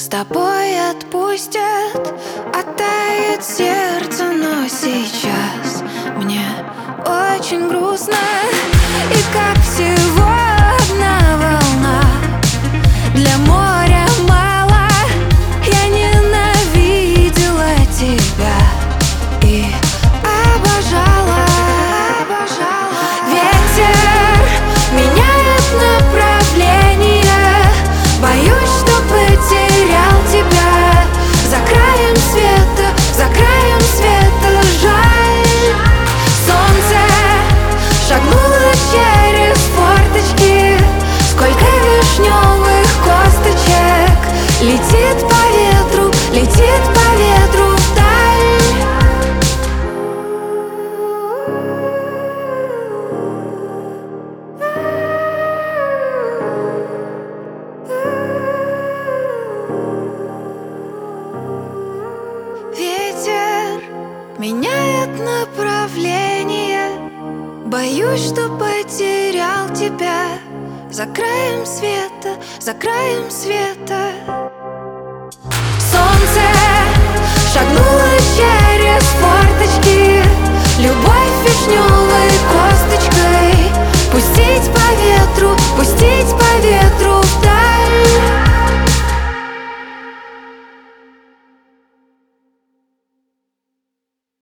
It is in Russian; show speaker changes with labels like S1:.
S1: тобой отпустят, оттает сердце, но сейчас мне очень грустно. И как всего одна волна, для моря мало. Я ненавидела тебя и обожала. Ветер меняет направление, боюсь, что потерял тебя. За краем света жаль. Солнце шагнуло через форточки, сколько вишневых косточек летит по ветру вдаль. Ветер меняет направление, боюсь, что потерял тебя. За краем света солнце шагнуло через форточки, любовь вишневая.